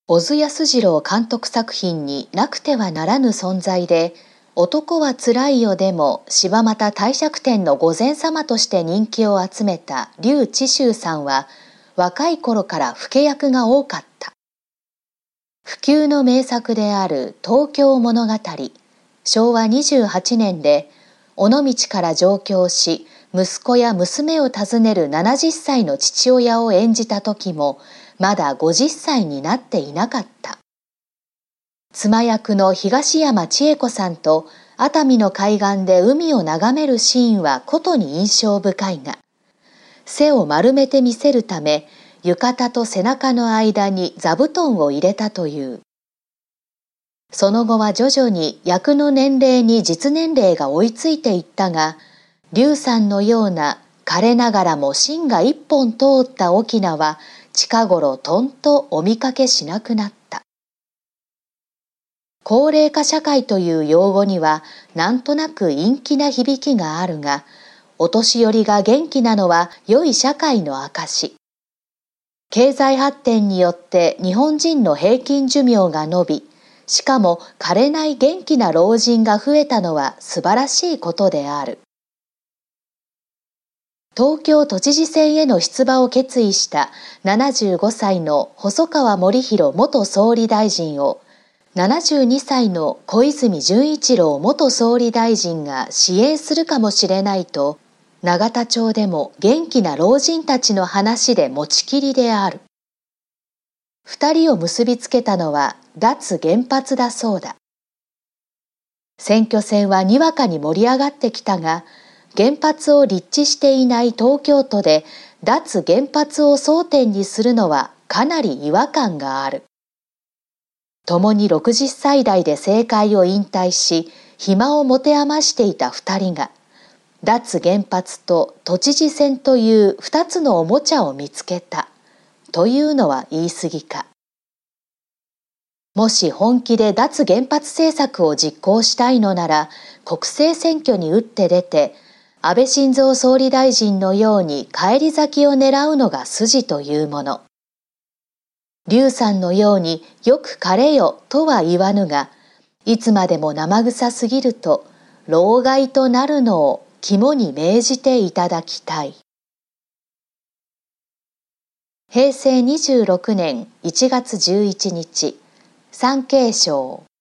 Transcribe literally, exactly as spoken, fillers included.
小津安二郎監督作品になくてはならぬ存在で、男はつらいよでも柴又帝釈天の御前様として人気を集めた笠智衆さんは、若い頃から老け役が多かった。不朽の名作である東京物語、しょうわにじゅうはちねんで、尾道から上京し、息子や娘を訪ねるななじゅっさいの父親を演じた時も、まだごじゅっさいになっていなかった。妻役の東山千恵子さんと熱海の海岸で海を眺めるシーンはことに印象深いが、背を丸めて見せるため、浴衣と背中の間に座布団を入れたという。その後は徐々に役の年齢に実年齢が追いついていったが、笠さんのような枯れながらも芯が一本通った翁は近頃とんとお見かけしなくなった。高齢化社会という用語にはなんとなく陰気な響きがあるが、お年寄りが元気なのは良い社会の証。経済発展によって日本人の平均寿命が伸び、しかも枯れない元気な老人が増えたのは素晴らしいことである。東京都知事選への出馬を決意したななじゅうごさいの細川護熙元総理大臣をななじゅうにさいの小泉純一郎元総理大臣が支援するかもしれないと、永田町でも元気な老人たちの話で持ちきりである。二人を結びつけたのは脱原発だそうだ。選挙戦はにわかに盛り上がってきたが、原発を立地していない東京都で脱原発を争点にするのはかなり違和感がある。共にろくじゅっさい代で政界を引退し、暇を持て余していた二人が、脱原発と都知事選という二つのおもちゃを見つけたというのは言い過ぎか。もし本気で脱原発政策を実行したいのなら、国政選挙に打って出て、安倍晋三総理大臣のように返り咲きを狙うのが筋というもの。笠さんのようによく枯れよとは言わぬが、いつまでも生臭すぎると老害となるのを肝に銘じていただきたい。へいせいにじゅうろくねんいちがつじゅういちにち、産経省。